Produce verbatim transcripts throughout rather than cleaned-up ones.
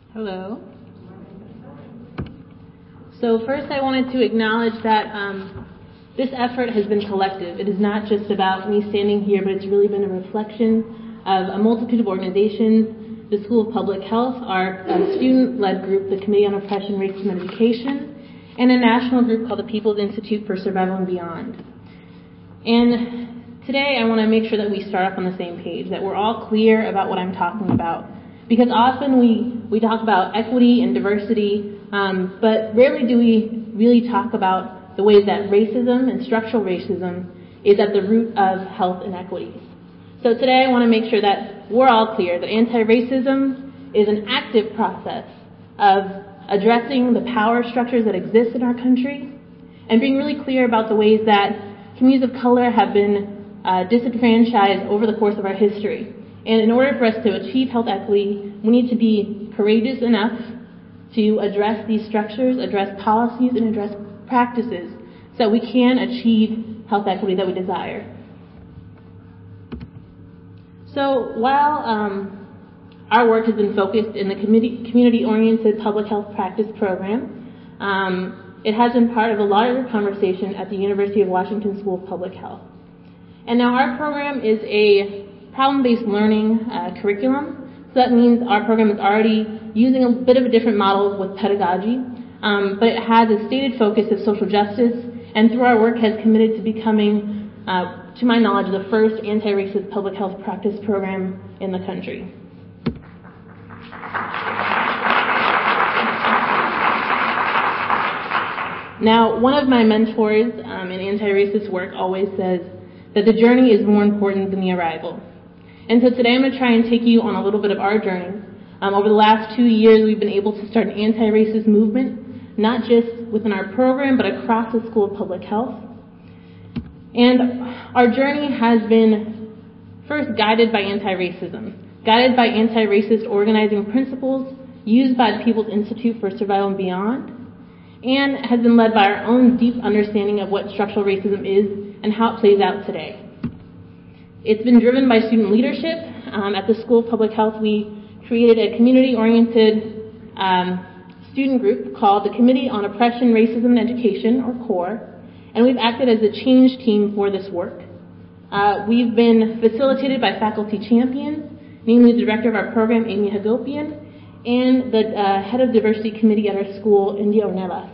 Hello. So first I wanted to acknowledge that um, this effort has been collective. It is not just about me standing here, but it's really been a reflection of a multitude of organizations, the School of Public Health, our uh, student-led group, the Committee on Oppression, Racism, and Education, and a national group called the People's Institute for Survival and Beyond. And today I want to make sure that we start off on the same page, that we're all clear about what I'm talking about. Because often we, we talk about equity and diversity, um, but rarely do we really talk about the ways that racism and structural racism is at the root of health inequities. So today I want to make sure that we're all clear that anti-racism is an active process of addressing the power structures that exist in our country and being really clear about the ways that communities of color have been uh, disenfranchised over the course of our history. And in order for us to achieve health equity, we need to be courageous enough to address these structures, address policies, and address practices so that we can achieve health equity that we desire. So while um, our work has been focused in the community-oriented public health practice program, um, it has been part of a larger conversation at the University of Washington School of Public Health. And now our program is a problem-based learning uh, curriculum. So that means our program is already using a bit of a different model with pedagogy, um, but it has a stated focus of social justice, and through our work has committed to becoming, uh, to my knowledge, the first anti-racist public health practice program in the country. Now, one of my mentors um, in anti-racist work always says that the journey is more important than the arrival. And so today I'm going to try and take you on a little bit of our journey. Um, over the last two years, we've been able to start an anti-racist movement, not just within our program, but across the School of Public Health. And our journey has been first guided by anti-racism, guided by anti-racist organizing principles used by the People's Institute for Survival and Beyond, and has been led by our own deep understanding of what structural racism is and how it plays out today. It's been driven by student leadership. Um, at the School of Public Health, we created a community-oriented um, student group called the Committee on Oppression, Racism, and Education, or CORE, and we've acted as a change team for this work. Uh, we've been facilitated by faculty champions, namely the director of our program, Amy Hagopian, and the uh, head of diversity committee at our school, India Ornelas.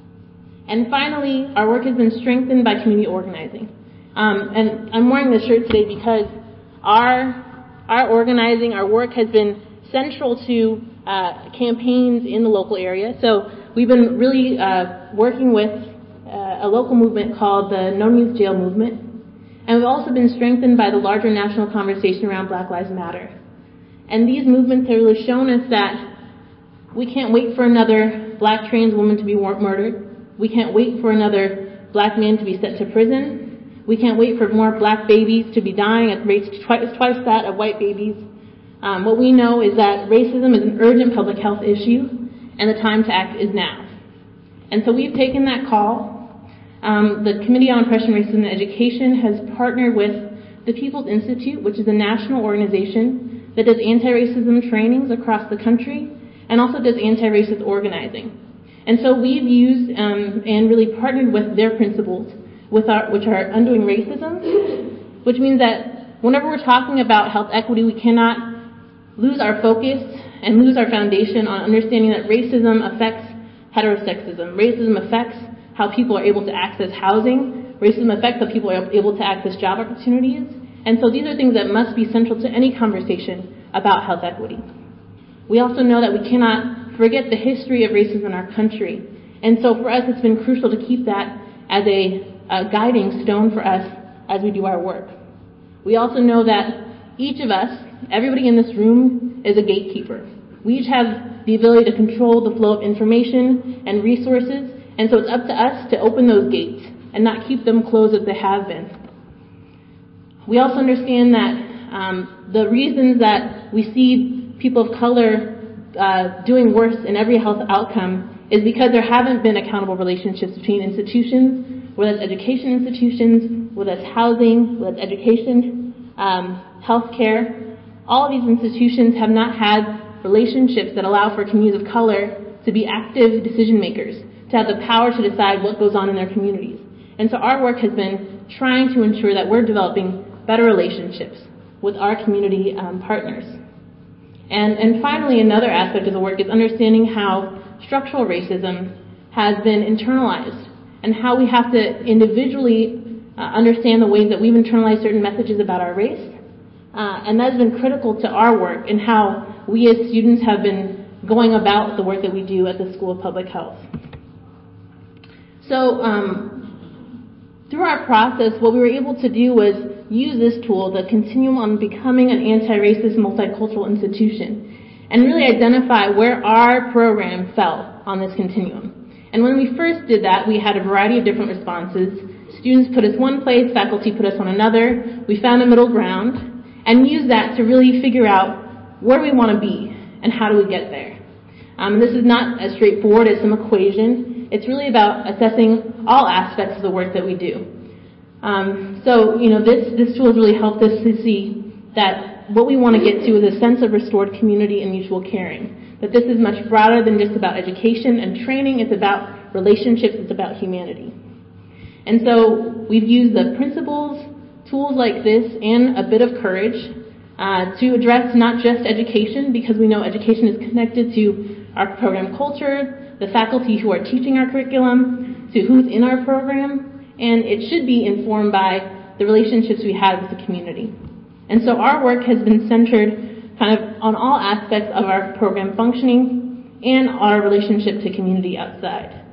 And finally, our work has been strengthened by community organizing. Um, and I'm wearing this shirt today because our our organizing, our work has been central to uh, campaigns in the local area. So we've been really uh, working with uh, a local movement called the No Youth Jail Movement. And we've also been strengthened by the larger national conversation around Black Lives Matter. And these movements have really shown us that we can't wait for another black trans woman to be murdered. We can't wait for another black man to be sent to prison. We can't wait for more black babies to be dying at rates twice, twice that of white babies. Um, what we know is that racism is an urgent public health issue, and the time to act is now. And so we've taken that call. Um, the Committee on Oppression, Racism, and Education has partnered with the People's Institute, which is a national organization that does anti-racism trainings across the country and also does anti-racist organizing. And so we've used um, and really partnered with their principles, with our, which are undoing racism, which means that whenever we're talking about health equity, we cannot lose our focus and lose our foundation on understanding that racism affects heterosexism. Racism affects how people are able to access housing. Racism affects how people are able to access job opportunities. And so these are things that must be central to any conversation about health equity. We also know that we cannot forget the history of racism in our country. And so for us, it's been crucial to keep that as a a guiding stone for us as we do our work. We also know that each of us, everybody in this room, is a gatekeeper. We each have the ability to control the flow of information and resources, and so it's up to us to open those gates and not keep them closed as they have been. We also understand that um, the reasons that we see people of color uh, doing worse in every health outcome is because there haven't been accountable relationships between institutions, whether it's education institutions, whether it's housing, whether it's education, um, healthcare. All of these institutions have not had relationships that allow for communities of color to be active decision makers, to have the power to decide what goes on in their communities. And so our work has been trying to ensure that we're developing better relationships with our community um, partners. And, and finally, another aspect of the work is understanding how structural racism has been internalized and how we have to individually uh, understand the ways that we've internalized certain messages about our race. Uh, and that has been critical to our work and how we as students have been going about the work that we do at the School of Public Health. So um, through our process, what we were able to do was use this tool, the Continuum on Becoming an Anti-Racist Multicultural Institution, and really identify where our program fell on this continuum. And when we first did that, we had a variety of different responses. Students put us one place, faculty put us on another. We found a middle ground and used that to really figure out where we want to be and how do we get there. Um, this is not as straightforward as some equation. It's really about assessing all aspects of the work that we do. Um, so, you know, this, this tool has really helped us to see that what we want to get to is a sense of restored community and mutual caring. That this is much broader than just about education and training. It's about relationships. It's about humanity. And so we've used the principles, tools like this, and a bit of courage uh, to address not just education, because we know education is connected to our program culture, the faculty who are teaching our curriculum, to who's in our program, and it should be informed by the relationships we have with the community. And so our work has been centered kind of on all aspects of our program functioning and our relationship to community outside.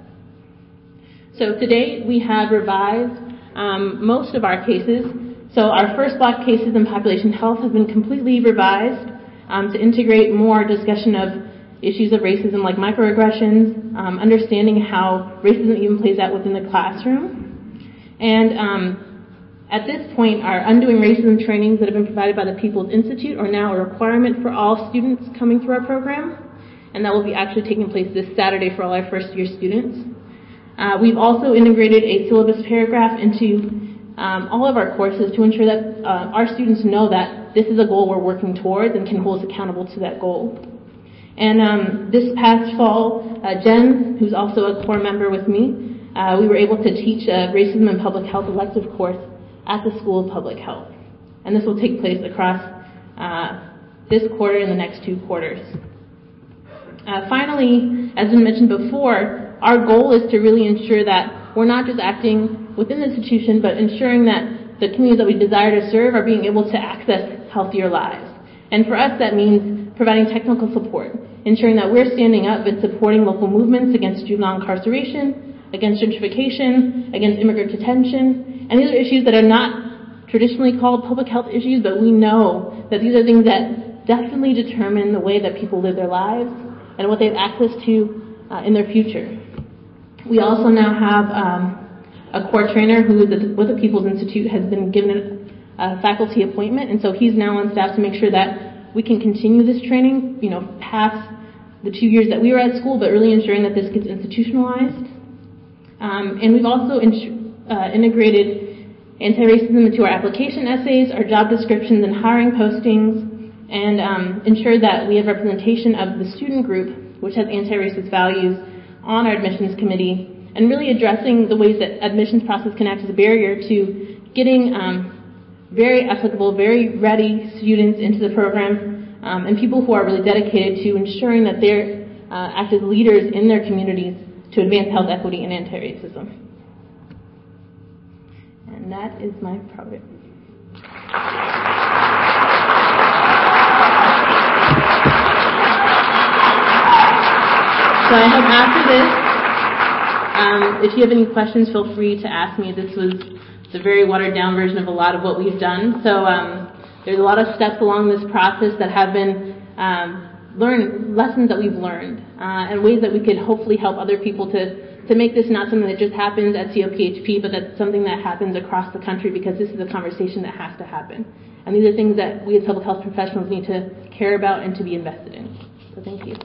So today we have revised um, most of our cases. So our first block cases in population health have been completely revised um, to integrate more discussion of issues of racism like microaggressions, um, understanding how racism even plays out within the classroom. And um, at this point, our Undoing Racism trainings that have been provided by the People's Institute are now a requirement for all students coming through our program, and that will be actually taking place this Saturday for all our first-year students. Uh, we've also integrated a syllabus paragraph into um, all of our courses to ensure that uh, our students know that this is a goal we're working towards and can hold us accountable to that goal. And um, this past fall, uh, Jen, who's also a core member with me, uh, we were able to teach a Racism and Public Health elective course at the School of Public Health. And this will take place across uh, this quarter and the next two quarters. Uh, finally, as we mentioned before, our goal is to really ensure that we're not just acting within the institution, but ensuring that the communities that we desire to serve are being able to access healthier lives. And for us, that means providing technical support, ensuring that we're standing up and supporting local movements against juvenile incarceration, against gentrification, against immigrant detention. And these are issues that are not traditionally called public health issues, but we know that these are things that definitely determine the way that people live their lives and what they have access to uh, in their future. We also now have um, a core trainer who is with the People's Institute has been given a, a faculty appointment, and so he's now on staff to make sure that we can continue this training, you know, past the two years that we were at school, but really ensuring that this gets institutionalized. Um, and we've also in, uh, integrated anti-racism into our application essays, our job descriptions and hiring postings, and um, ensured that we have representation of the student group, which has anti-racist values, on our admissions committee, and really addressing the ways that admissions process can act as a barrier to getting um, very applicable, very ready students into the program, um, and people who are really dedicated to ensuring that they're uh, act as leaders in their communities to advance health equity and anti-racism. And that is my project. So I hope after this, um, if you have any questions, feel free to ask me. This was the very watered down version of a lot of what we've done. So um, there's a lot of steps along this process that have been um, learned, lessons that we've learned, uh, and ways that we could hopefully help other people to, to make this not something that just happens at C O P H P, but that's something that happens across the country, because this is a conversation that has to happen. And these are things that we as public health professionals need to care about and to be invested in. So thank you.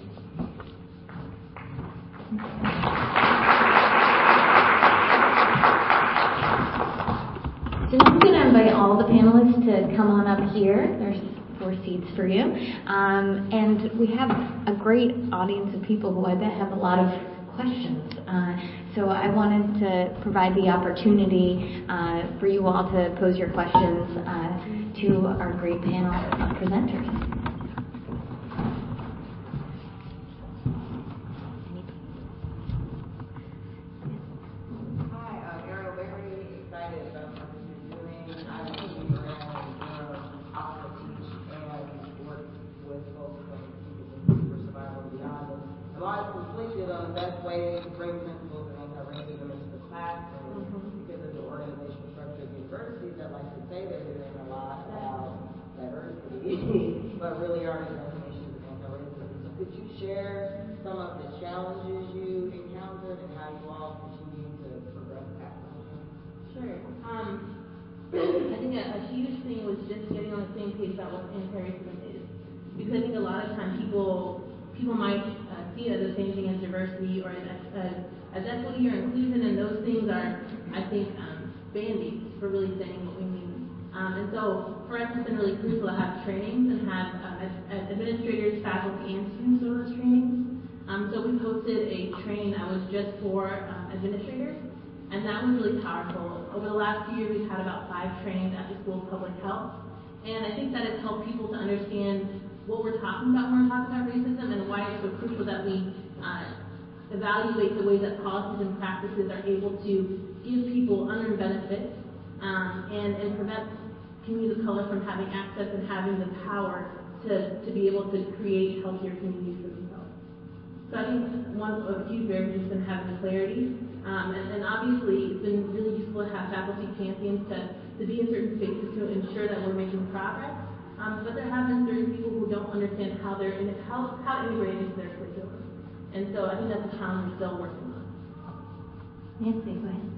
So now I'm going to invite all the panelists to come on up here. There's four seats for you. Um, and we have a great audience of people who I bet have a lot of questions. Uh, so I wanted to provide the opportunity uh, for you all to pose your questions uh, to our great panel of presenters. Conflicted on the best way to bring principles of anti-racism into the classroom mm-hmm. because of the organizational structure of universities that like to say they're doing a lot about diversity, but really aren't addressing issues of anti-racism. So could you share some of the challenges you encountered and how you all continue to progress past them? Sure. Um, I think a, a huge thing was just getting on the same page about what anti-racism is. Because I think a lot of times people people might uh, see it as the same thing as diversity or as, as, as equity or inclusion, and those things are, I think, um, band-aids for really saying what we mean. Um, and so for us, it's been really crucial to have trainings and have uh, as, as administrators, faculty, and students go to those trainings. Um, so we hosted a training that was just for uh, administrators, and that was really powerful. Over the last few years, we've had about five trainings at the School of Public Health, and I think that has helped people to understand what we're talking about when we're talking about racism and why it's so crucial that we uh, evaluate the ways that policies and practices are able to give people unearned benefits um, and, and prevent communities of color from having access and having the power to, to be able to create healthier communities for themselves. So I think one of huge barriers has been having clarity, um, and, and obviously it's been really useful to have faculty champions to, to be in certain spaces to ensure that we're making progress. Um, but there have been certain people who don't understand how they're in, how how to integrate into their curriculum, and so I think that's a challenge we're still working on. Nancy, go ahead.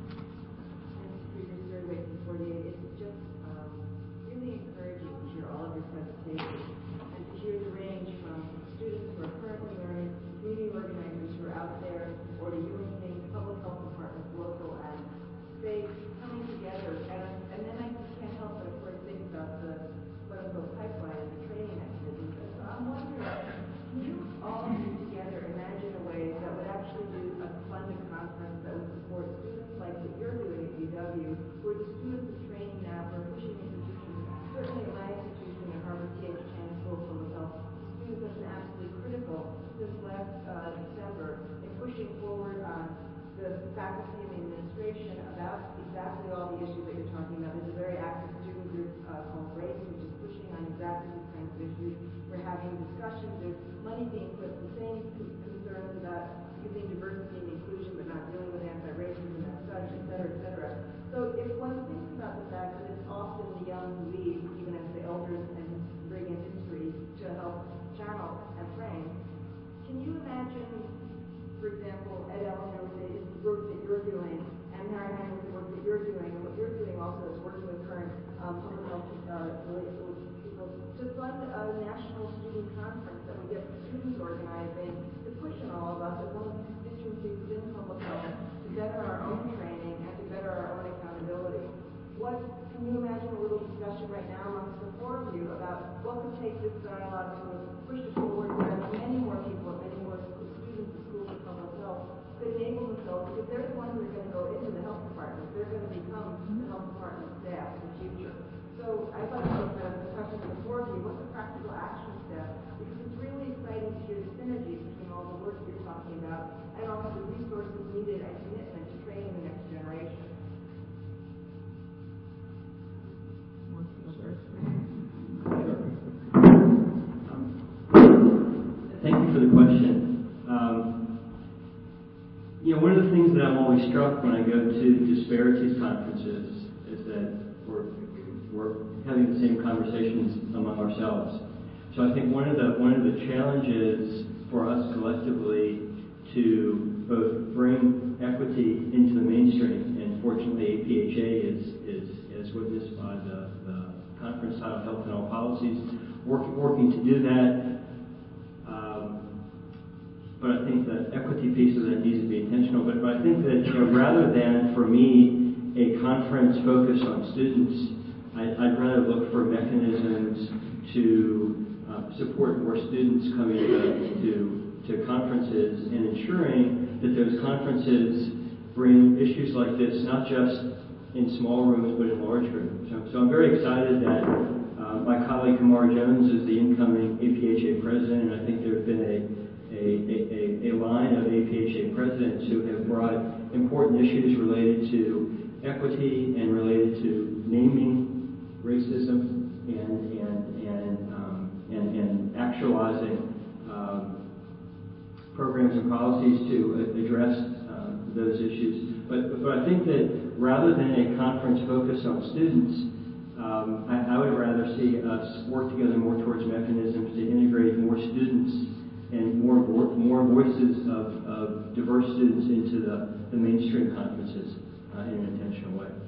Nancy Survey from forty-eight. It's just um, really encouraging to hear all of your presentations and to hear the range from students who are currently learning, community organizers who are out there, or to you and things, public health departments, local and state, coming together. And and then I just can't help but of course think about the quote-unquote pipeline and the training activities. So I'm wondering, can you all do together imagine a way that would actually do a funded conference that would support students like what you're doing at U W, who are the students of training now for pushing institutions, certainly at my institution at Harvard T H Chan School of Public Health, students have been absolutely critical since last uh, December in pushing forward on the faculty and the administration about exactly all the issues that you're talking about. There's a very active student group uh, called RACE, which is pushing on exactly these kinds of issues. We're having discussions. There's money being put, the same concerns about using diversity and inclusion, but not dealing with anti-racism as such, et cetera, et cetera. So if one thinks about the fact that it's often the young who lead, even as the elders and bring in history to help channel and frame, can you imagine, for example, Ed Ellinger with the work that you're doing, and Mary Hein with the work that you're doing, and what you're doing also is working with current um, public health uh, people to fund a national student conference that would get students organizing to push on all of us as one of the constituencies within public health to better our own training and to better our own accountability. What can you imagine a little discussion right now amongst the four of you about what could take this dialogue to push it forward where many more people, many more students at schools of public health could enable themselves, because they're the ones who are going to go into the health department. They're going to become the health department staff in the future. So I'd like to put the question to the four of you, what's a practical action step? Because it's really exciting to hear the synergies between all the work you're talking about and also the resources needed and commitment to training the next generation. Thank you for the question. Um, you know, one of the things that I'm always struck when I go to disparities conferences is that we're, we're having the same conversations among ourselves. So I think one of the one of the challenges for us collectively to both bring equity into the mainstream, and fortunately A P H A is is as witnessed by the, the conference titled Health and All Policies, work, working to do that. Um, but I think the equity piece of that needs to be intentional. But, but I think that, you know, rather than, for me, a conference focused on students, I, I'd rather look for mechanisms to uh, support more students coming to, to, to conferences and ensuring that those conferences bring issues like this, not just in small rooms, but in large rooms. So, so I'm very excited that uh, my colleague Kamar Jones is the incoming A P H A president, and I think there have been a, a, a, a line of A P H A presidents who have brought important issues related to equity and related to naming racism and and and um, and, and actualizing um, programs and policies to address uh, those issues. But but I think that rather than a conference focused on students, um, I, I would rather see us work together more towards mechanisms to integrate more students and more more voices of, of diverse students into the, the mainstream conferences uh, in an intentional way.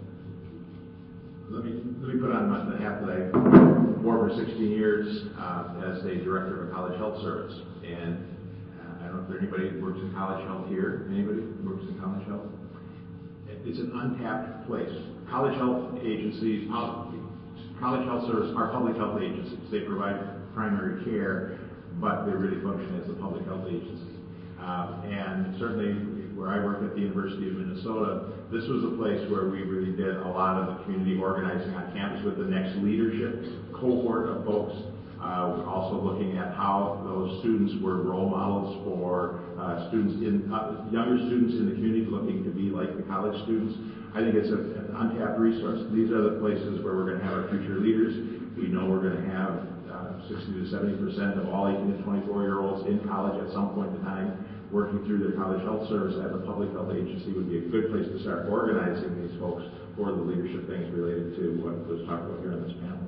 Let me let me put on my, the hat that I wore for sixteen years uh, as a director of a college health service. And uh, I don't know if there anybody who works in college health here. Anybody who works in college health? It's an untapped place. College health agencies, college health service are public health agencies. They provide primary care, but they really function as a public health agency. Uh, and certainly where I work at the University of Minnesota, this was a place where we really did a lot of the community organizing on campus with the next leadership cohort of folks. Uh, we're also looking at how those students were role models for uh, students in uh, younger students in the community looking to be like the college students. I think it's a, an untapped resource. These are the places where we're going to have our future leaders. We know we're going to have uh, sixty to seventy percent of all eighteen to twenty-four year olds in college at some point in time working through their college health service as a public health agency would be a good place to start organizing these folks for the leadership things related to what was talked about here on this panel.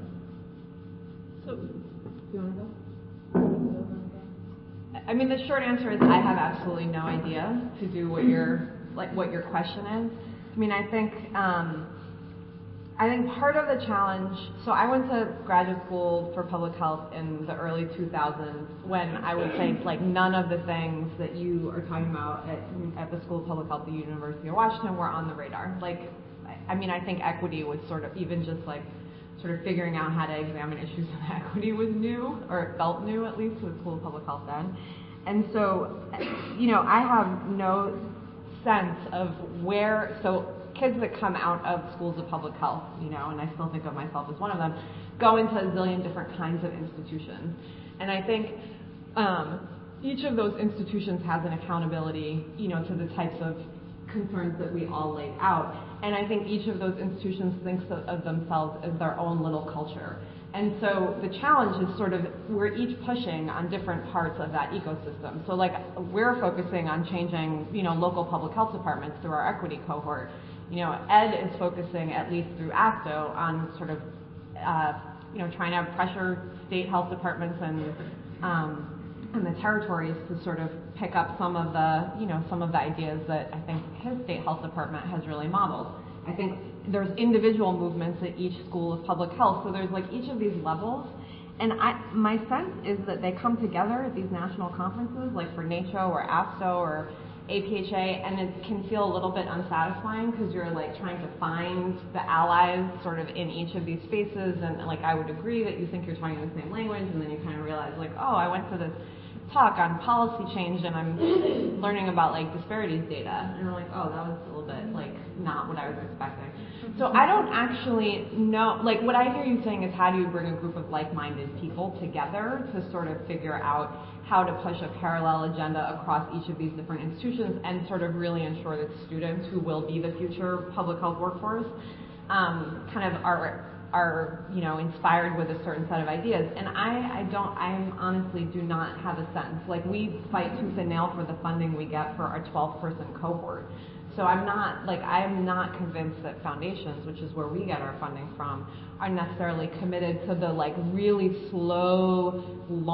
So, do you want to go? I mean, the short answer is I have absolutely no idea to do what your like what your question is. I mean, I think um, I think part of the challenge. So I went to graduate school for public health in the early two thousands, when I would say like none of the things that you are talking about at, at the School of Public Health at the University of Washington were on the radar. Like, I mean, I think equity was sort of even just like. sort of figuring out how to examine issues of equity was new, or it felt new at least, to the School of Public Health then. And so, you know, I have no sense of where, so kids that come out of schools of public health, you know, and I still think of myself as one of them, go into a zillion different kinds of institutions. And I think um, each of those institutions has an accountability, you know, to the types of concerns that we all laid out. And I think each of those institutions thinks of, of themselves as their own little culture. And so the challenge is sort of, we're each pushing on different parts of that ecosystem. So like, we're focusing on changing, you know, local public health departments through our equity cohort. You know, Ed is focusing, at least through ASTO, on sort of, uh, you know, trying to pressure state health departments and, um, and the territories to sort of pick up some of the, you know, some of the ideas that I think his state health department has really modeled. I think there's individual movements at each school of public health, so there's like each of these levels. And I, my sense is that they come together at these national conferences, like for NACCHO or ASTO or A P H A, and it can feel a little bit unsatisfying because you're like trying to find the allies sort of in each of these spaces. And like, I would agree that you think you're talking the same language, and then you kind of realize like, oh, I went to this talk on policy change and I'm learning about like disparities data, and I'm like, oh, that was a little bit like not what I was expecting. So I don't actually know, like what I hear you saying is, how do you bring a group of like-minded people together to sort of figure out how to push a parallel agenda across each of these different institutions and sort of really ensure that students who will be the future public health workforce um, kind of are are, you know, inspired with a certain set of ideas. And I, I don't, I honestly do not have a sense. Like, we fight tooth and nail for the funding we get for our twelve person cohort. So I'm not, like, I'm not convinced that foundations, which is where we get our funding from, are necessarily committed to the, like, really slow,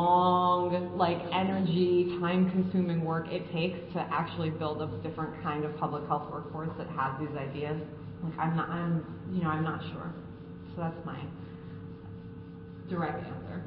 long, like, energy, time-consuming work it takes to actually build a different kind of public health workforce that has these ideas. Like, I'm not, I'm, you know, I'm not sure. So that's my direct answer.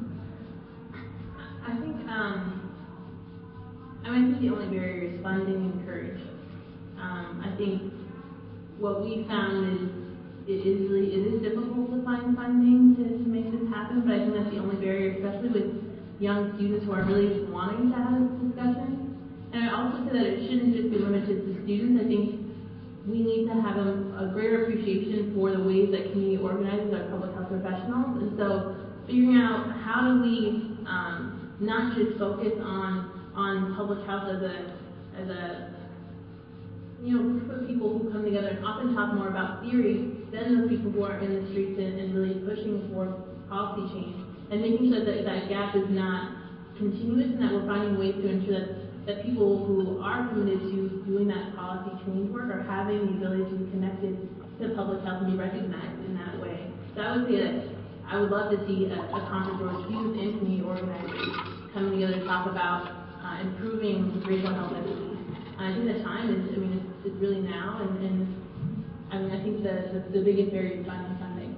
I think, um, I mean, I think the only barrier is funding and courage. Um, I think what we found is it is really, it is difficult to find funding to, to make this happen, but I think that's the only barrier, especially with young students who are really just wanting to have this discussion. And I also say that it shouldn't just be limited to students. I think we need to have a, a greater appreciation for the ways that community organizers are public health professionals. And so figuring out how do we um, not just focus on on public health as a as a you know group of people who come together and often talk more about theory than the people who are in the streets and, and really pushing for policy change, and making sure that that gap is not continuous and that we're finding ways to ensure that that people who are committed to doing that policy change work are having the ability to be connected to public health and be recognized in that way. So I would say that I would love to see a, a conference where youth and community organizers coming together to talk about uh, improving racial health equity. I think the time is, I mean, it's, it's really now, and, and I mean, I think the, the, the biggest barrier is finding funding.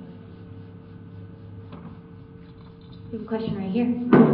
We have a question right here.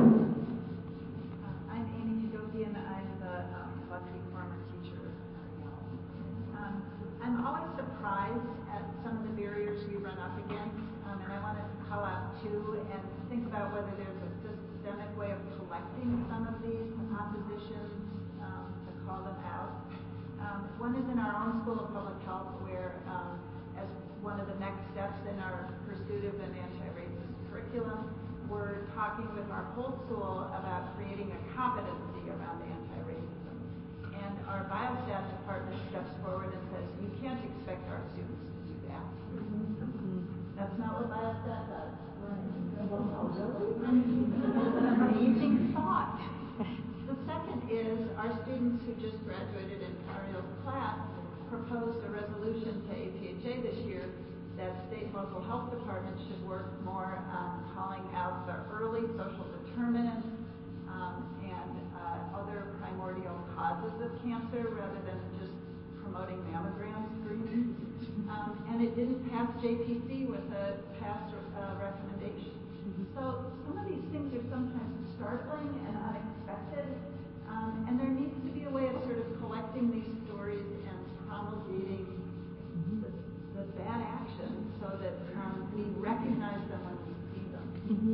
I'm Amy Figozian. I'm the um, Buckley former teacher at Ariel. Um, I'm always surprised at some of the barriers we run up against, um, and I want to call out two and think about whether there's a systemic way of collecting some of these oppositions um, to call them out. Um, one is in our own School of Public Health, where um, as one of the next steps in our pursuit of an anti-racist curriculum, we're talking with our whole school about creating a competency around anti-racism. And our biostat department steps forward and says, you can't expect our students to do that. Mm-hmm. That's not what biostat does. Right. Well, really? Amazing thought. The second is our students who just graduated in Ariel's class proposed a resolution to A P H A this year that state and local health departments should work more on calling out the early social determinants um, and uh, other primordial causes of cancer rather than just promoting mammogram screening. Um, and it didn't pass J P C with a past uh, recommendation. So some of these things are sometimes startling and unexpected, um, and there needs to be a way of sort of collecting these stories and promulgating the, the bad action so that um, we recognize them when we see them.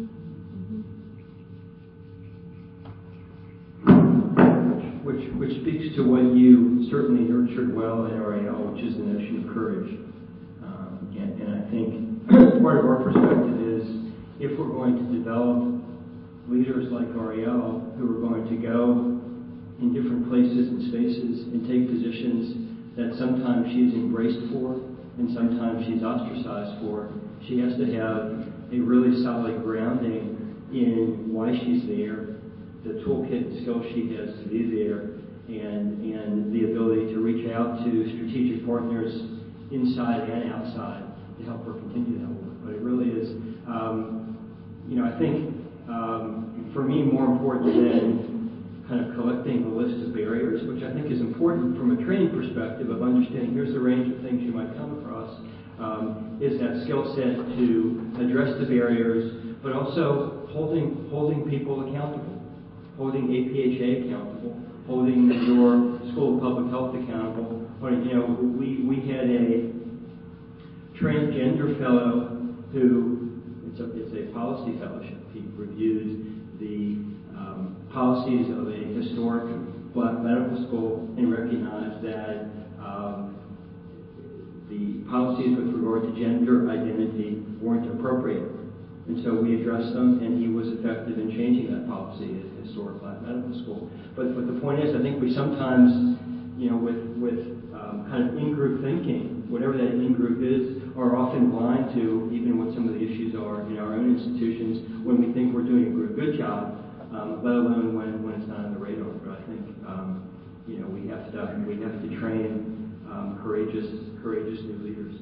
Mm-hmm. Which, which speaks to what you certainly nurtured well at R A L, which is the notion of courage. Um, and, and I think part of our perspective is if we're going to develop leaders like R A L who are going to go in different places and spaces and take positions that sometimes she's embraced for and sometimes she's ostracized for, she has to have a really solid grounding in why she's there, the toolkit and skills she has to be there, and, and the ability to reach out to strategic partners inside and outside to help her continue that work. But it really is, um, you know, I think um, for me more important than kind of collecting the list of barriers, which I think is important from a training perspective of understanding here's the range of things you might come across, um, is that skill set to address the barriers, but also holding holding people accountable, holding A P H A accountable, holding your School of Public Health accountable. When, you know, we, we had a transgender fellow who, it's a, it's a policy fellowship. He reviewed the um, policies of a historic black medical school and recognized that um, the policies with regard to gender identity weren't appropriate. And so we addressed them, and he was effective in changing that policy at historic black medical school. But, but the point is, I think we sometimes, you know, with, with um, kind of in-group thinking, whatever that in-group is, are often blind to even what some of the issues are in our own institutions when we think we're doing a good job, um, let alone when, when it's not on the radar. But I think, um, you know, we have to, we have to train um, courageous, courageous new leaders.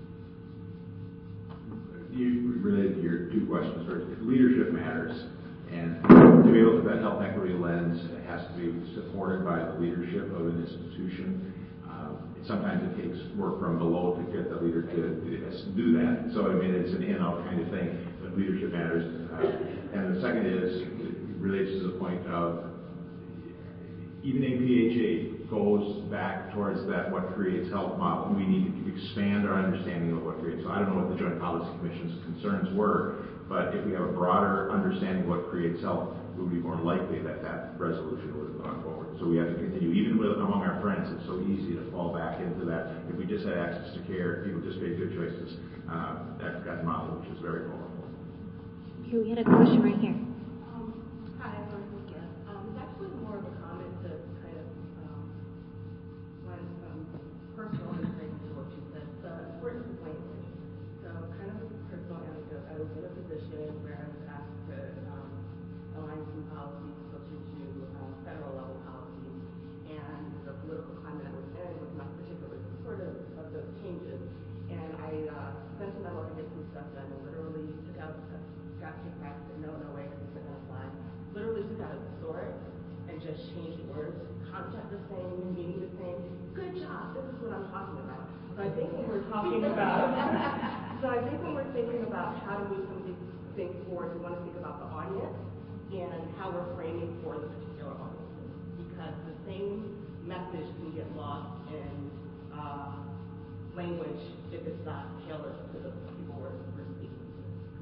You related to your two questions. Leadership matters, and to be able to have that health equity lens, it has to be supported by the leadership of an institution. Uh, sometimes it takes work from below to get the leader to, to do that. So I mean, it's an in-out kind of thing, but leadership matters. Uh, and the second is, it relates to the point of even A P H A goes back towards that what creates health model. We need to expand our understanding of what creates. So I don't know what the Joint Policy Commission's concerns were, but if we have a broader understanding of what creates health, it would be more likely that that resolution would have gone forward. So we have to continue, even with among our friends, it's so easy to fall back into that. If we just had access to care, people just made good choices. Uh, that, that model, which is very powerful. Here, we had a question right here. Um, hi, I'm Martha Guest. Um, it's actually more of a comment to kind of um, my um, personal insight into what you said. The importance of language. So, kind of a personal anecdote. I was in a position where I was asked to um, align some policies closer to um, federal level policies, and the political climate I was in was not particularly supportive of those changes. And I uh, sent a memo to get some stuff done, and literally took out, got kickbacks, and no, no way, because it's going to fly. Literally took out a thesaurus and just changed words, concept the same, meaning the same. Good job. This is what I'm talking about. So I think when we're talking about, so I think when we're thinking about how to move some of these things forward, we want to think about the audience and how we're framing for the particular audiences, because the same message can get lost in uh, language if it's not tailored to the people we're, we're speaking to.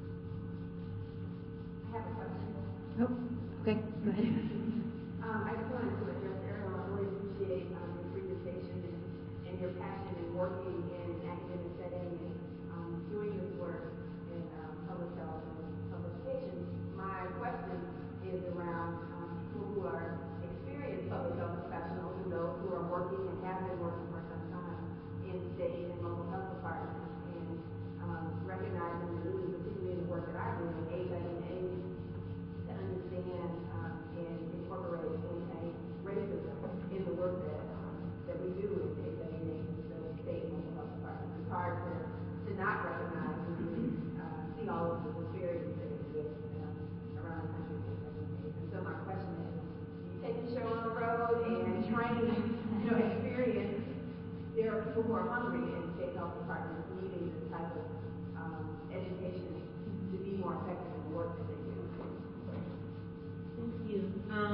I have a question. Oh, okay, go ahead. Um, I just wanted to address Ariel. I really appreciate um, your presentation and, and your passion in working in academic setting and um, doing this work in um, public health and public education. My question is around um, people who are experienced public health professionals and those who are working and have been working for some time in state and local health departments, and um, recognizing the need, particularly in the work that I do in H I V and AIDS, to understand um, and incorporate anti-racism in the work that um, that we do in H I V and AIDS, the state and local health departments. It's hard to, to not recognize when you uh, see all of the disparities that exist um, around the country with H I V and AIDS. And so my question is, you take the show on the road and train, you know, experience. There are people who are hungry in state health departments needing this type of um, education to be more effective in the work that they do. Thank you.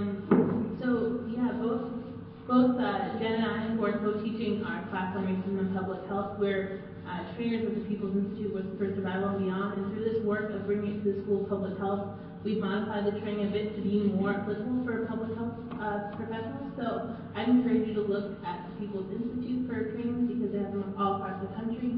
Um, so yeah, both both uh, Jen and I, who are co-teaching our class on racism and public health, we're uh, trainers with the People's Institute for Survival and Beyond, and through this work of bringing it to the School of Public Health, we've modified the training a bit to be more applicable for public health uh, professionals. So I'd encourage you to look at the People's Institute for trainings because they have them all across the country.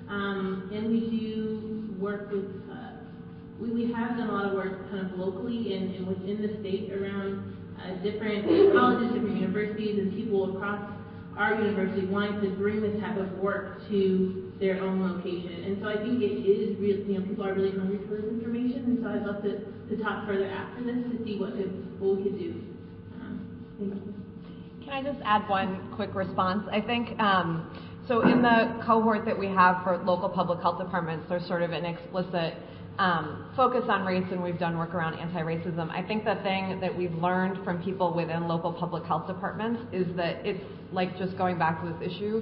Um, and we do work with, uh, we, we have done a lot of work kind of locally and, and within the state around uh, different colleges, different universities, and people across our university wanting to bring this type of work to their own location. And so I think it is real, you know, people are really hungry for this information, and so I'd love to, to talk further after this to see what, if, what we could do. Um, thank you. Can I just add one quick response? I think, um, so in the cohort that we have for local public health departments, there's sort of an explicit um, focus on race, and we've done work around anti-racism. I think the thing that we've learned from people within local public health departments is that it's like just going back to this issue,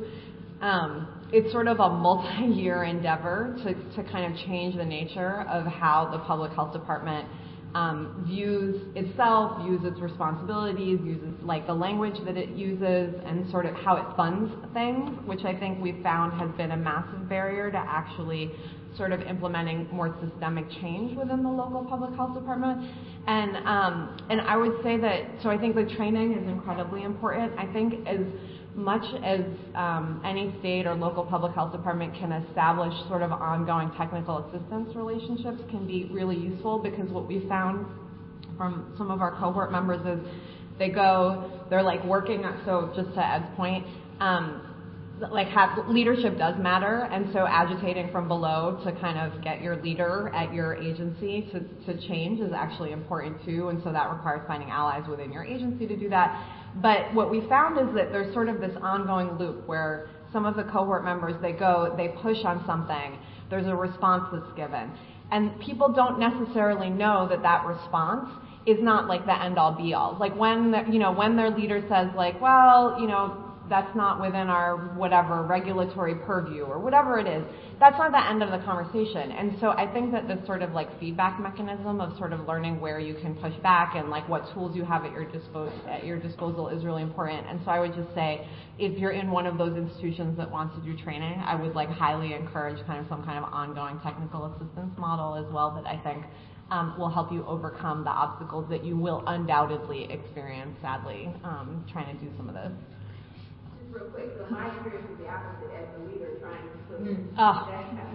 um, it's sort of a multi-year endeavor to, to kind of change the nature of how the public health department um, views itself, views its responsibilities, uses like the language that it uses, and sort of how it funds things, which I think we've found has been a massive barrier to actually sort of implementing more systemic change within the local public health department. And um, and I would say that, so I think the training is incredibly important. I think as much as um, any state or local public health department can establish sort of ongoing technical assistance relationships can be really useful, because what we found from some of our cohort members is they go, they're like working, so just to Ed's point, um, like have, leadership does matter, and so agitating from below to kind of get your leader at your agency to, to change is actually important too, and so that requires finding allies within your agency to do that. But what we found is that there's sort of this ongoing loop where some of the cohort members, they go, they push on something, there's a response that's given, and people don't necessarily know that that response is not like the end all be all. Like when, the, you know, when their leader says like, well, you know, that's not within our whatever regulatory purview or whatever it is, that's not the end of the conversation. And so I think that this sort of like feedback mechanism of sort of learning where you can push back and like what tools you have at your dispo- at your disposal is really important. And so I would just say, if you're in one of those institutions that wants to do training, I would like highly encourage kind of some kind of ongoing technical assistance model as well that I think um, will help you overcome the obstacles that you will undoubtedly experience, sadly, um, trying to do some of this. Just real quick, so my experience is the opposite as a leader trying to Mm. Oh.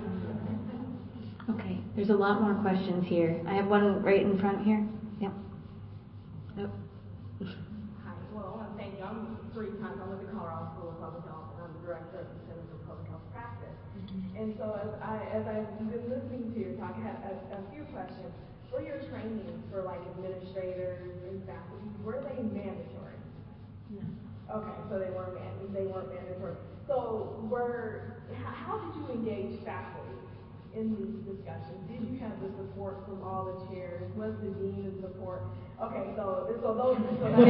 Okay, there's a lot more questions here. I have one right in front here. Yep. Yep. Hi, well, I want to thank you. I'm three times. I went to Colorado School of Public Health, and I'm the director of the Center for Public Health Practice. Mm-hmm. And so as, I, as I've been listening to your talk, I had a, a few questions. For your trainings for like administrators and faculty, were they mandatory? No. Okay, so they weren't man- they weren't mandatory. So were how did you engage faculty in these discussions? Did you have the support from all the chairs? Was the dean in support? Okay, so so those. So I,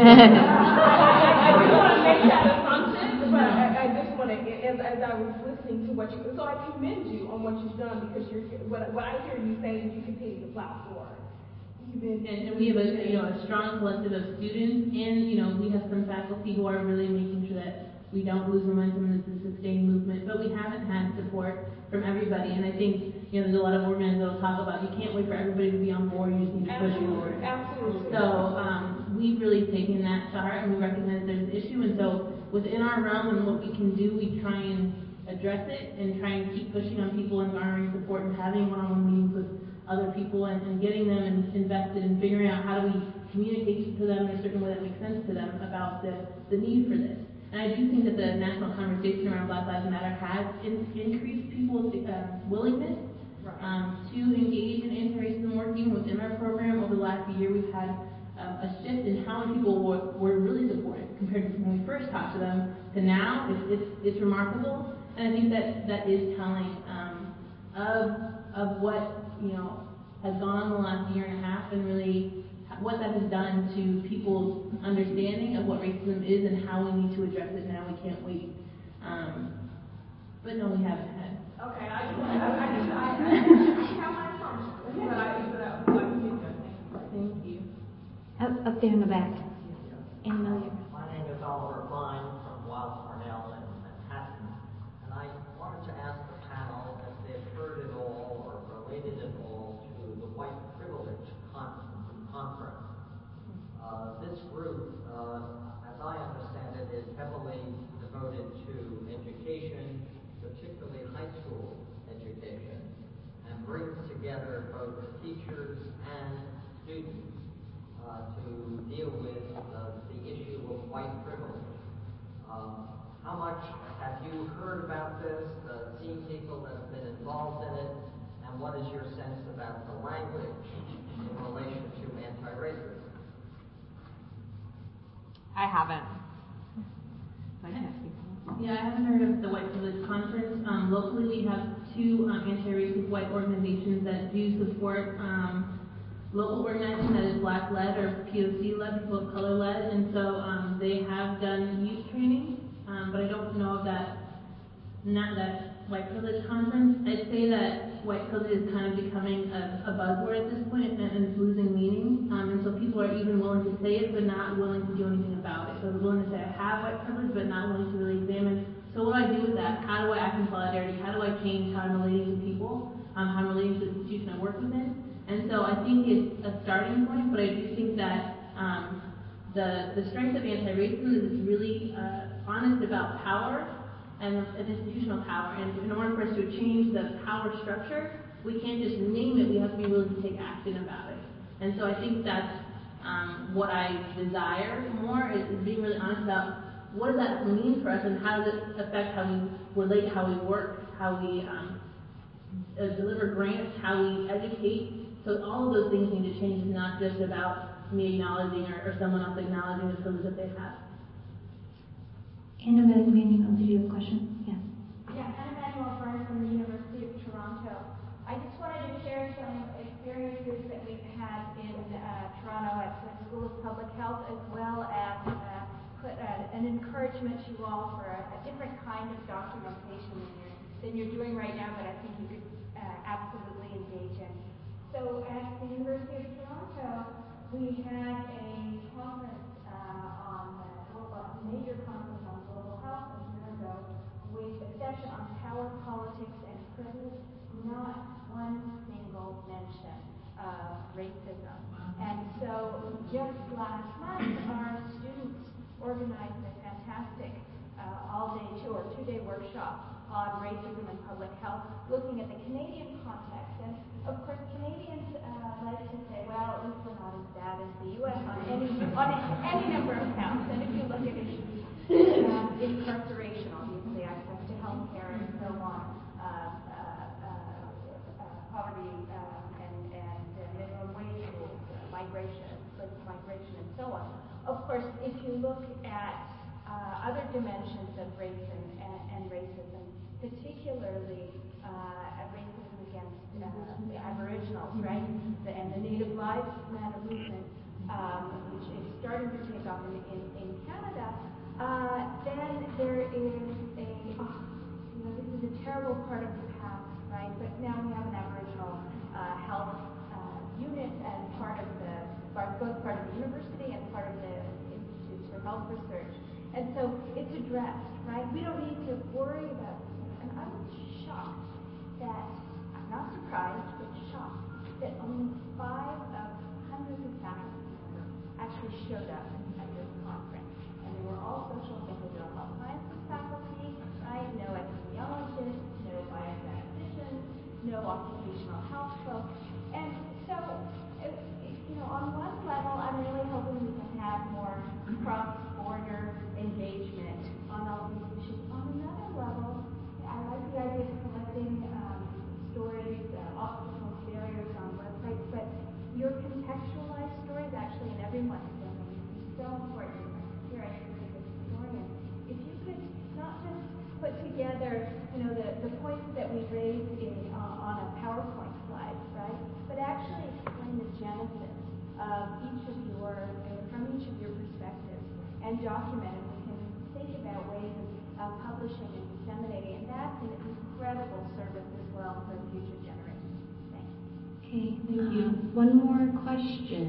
I, I just want to make that assumption, but I, I just want to, as, as I was listening to what you, so I commend you on what you've done because you're what what I hear you saying is you continue to plow forward. Even And, and we have a you know a strong collective of students, and you know we have some faculty who are really making sure that we don't lose momentum. This is a sustained movement, but we haven't had support from everybody. And I think you know there's a lot of organizers that will talk about you can't wait for everybody to be on board. You just need to push forward. Absolutely. So um, we've really taken that to heart, and we recognize there's an issue. And so within our realm and what we can do, we try and address it and try and keep pushing on people and garnering support and having one-on-one meetings with other people and, and getting them in, invested in figuring out how do we communicate to them in a certain way that makes sense to them about the, the need for this. And I do think that the national conversation around Black Lives Matter has in, increased people's uh, willingness um, to engage in anti-racism work. Even within our program over the last year, we've had um, a shift in how many people were, were really supportive compared to when we first talked to them to now. It's, it's, it's remarkable, and I think that that is telling um, of of what you know, has gone on the last year and a half and really what that has done to people's understanding of what racism is and how we need to address it now. We can't wait. Um, but no, we haven't had. Okay, I just, I, I just, I, I, I have my assumptions, but I, but I would like to get that. Thank you. Up, up there in the back. Anne Millier. My name is Oliver Klein from Weill Cornell in Manhattan, and I wanted to ask the panel if they've heard at all or related at all to the White Privilege Con- Conference. Uh, this group, uh, as I understand it, is heavily devoted to education, particularly high school education, and brings together both teachers and students uh, to deal with uh, the issue of white privilege. Um, how much have you heard about this, uh, seen people that have been involved in it, and what is your sense about the language in relation to anti-racism? I haven't. Yeah, I haven't heard of the White Privilege Conference. Um, locally, we have two um, anti-racist white organizations that do support um, local organizing that is Black-led or P O C-led, people of color-led, and so um, they have done youth training, um, but I don't know of that, not that White Privilege Conference. I'd say that white privilege is kind of becoming a, a buzzword at this point and, and it's losing meaning, um, and so people are even willing to say it but not willing to do anything about it. So they're willing to say I have white privilege but not willing to really examine, so what do I do with that? How do I act in solidarity? How do I change how I'm relating to people, um, how I'm relating to the institution I work within? And so I think it's a starting point, but I do think that um, the, the strength of anti-racism is it's really uh, honest about power and an institutional power. And in order for us to change the power structure, we can't just name it, we have to be willing to take action about it. And so I think that's um, what I desire more, is, is being really honest about what does that mean for us and how does it affect how we relate, how we work, how we um, uh, deliver grants, how we educate. So all of those things need to change. It's not just about me acknowledging or, or someone else acknowledging the privilege that they have. Anna Manuel, did you have a question? Yeah. Yeah, I'm Emmanuel Burns from the University of Toronto. I just wanted to share some experiences that we've had in uh, Toronto at the School of Public Health, as well as uh, put, uh, an encouragement to you all for a, a different kind of documentation than you're, than you're doing right now that I think you could uh, absolutely engage in. So at the University of Toronto, we had a conference uh, on, uh, well, a major conference on global health a year ago with a session on power, politics, and privilege, not one single mention of racism. And so just last month, our students organized a fantastic uh, all-day tour, two-day workshop on racism and public health, looking at the Canadian context. And of course, Canadians uh, like to say, well, at least we're not as bad as the U S on any on any number of counts. And if you look at issues, uh, incarceration, obviously, access to health care and so on, uh, uh, uh, poverty uh, and, and uh, minimum wage rules, uh, migration, migration, and so on. Of course, if you look at uh, other dimensions of race and, and, and racism, particularly uh, racism against uh, the Aboriginals, right, the, and the Native Lives Matter movement, um, which is starting to take off in, in, in Canada, uh, then there is a, oh, you know, this is a terrible part of the past, right, but now we have an Aboriginal uh, health uh, unit and part of the, both part of the university and part of the Institutes for Health Research. And so it's addressed, right? We don't need to worry about this. And I was shocked that, I'm not surprised, but shocked, that only five of hundreds of faculty members actually showed up at this conference. And they were all social and behavioral health sciences faculty, right? No epidemiologists, no biostatisticians, no occupational health folks. And so, it, you know, on one level, I'm really hoping we can have more cross-border engagement on all these issues. On another level, I like the idea of collecting um, stories, uh, obstacles, barriers on websites, but your contextualized stories actually in everyone's domain is so important. Here I should say as a historian. If you could not just put together, you know, the, the points that we raised in, uh, on a PowerPoint slide, right, but actually explain the genesis of each of your, from each of your perspectives, and document it. We can think about ways of uh, publishing and disseminating, and that's an incredible service as well for future generations. Thanks. Okay, thank you. One more question.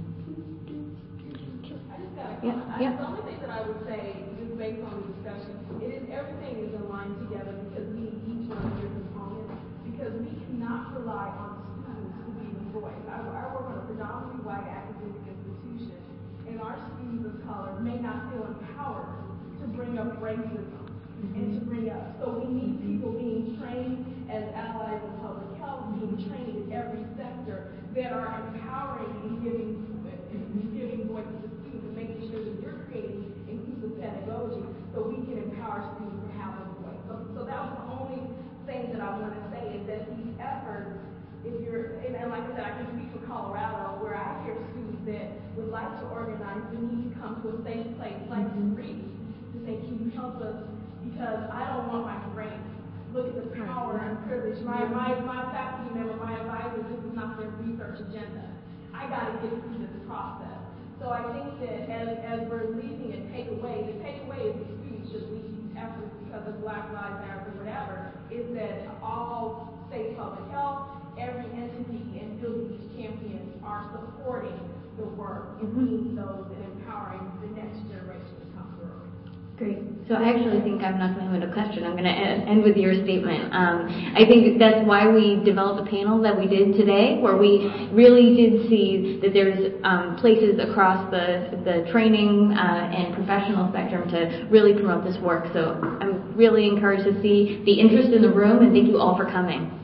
I just got a yeah, comment. yeah. The only thing that I would say, just based on the discussion, it is everything is aligned together because we need each one of your components, because we cannot rely on students to be the voice. I, I work on a predominantly white academic institution, and our students of color may not feel empowered to bring up racism and to bring up. So we need people being trained as allies in public health, being trained in every sector that are empowering and giving, and giving voice to students and making sure that you're creating inclusive pedagogy so we can empower students to have a voice. So, so that was the only thing that I want to say is that these efforts, if you're, and, and like I said, I can speak for Colorado, where I hear students that would like to organize, but need to come to a safe place like Three to say, can you help us? Because I don't want my grade. Look at the power and privilege. My, my, my faculty member, my advisor, this is not their research agenda. I got to get through this process. So I think that as, as we're leaving a takeaway, the takeaway is the students should lead these efforts because of Black Lives Matter or whatever, is that all state public health, every entity and building these champions are supporting the work and being those and empowering the next generation to come through. Great. So I actually think I'm not going to have a question. I'm going to end with your statement. Um, I think that's why we developed the panel that we did today, where we really did see that there's um, places across the, the training uh, and professional spectrum to really promote this work. So I'm really encouraged to see the interest in the room, and thank you all for coming.